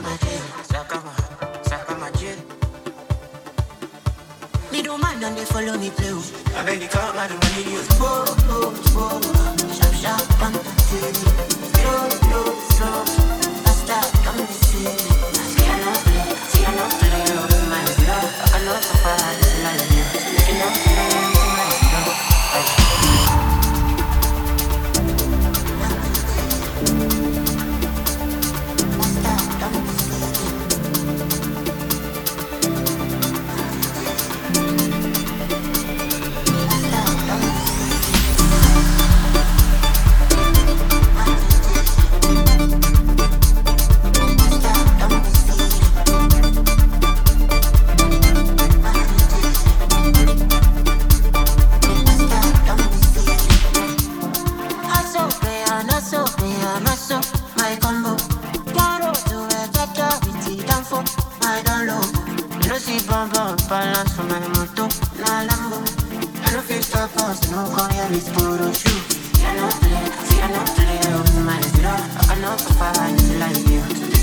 Me don't mind and they follow me play. I beg you come out of money use. Whoa. Sharp on the city. Slow. Faster, come to see. See I know play. Oh my God, I cannot survive this life. Making up my combo. Claro, to a jaja with the danfo. My down low. You know, see bumper balance for my moto. Na lambo. I don't feel stop us, no call here with photo shoot. I know play, oh my zero. I cannot survive this life here.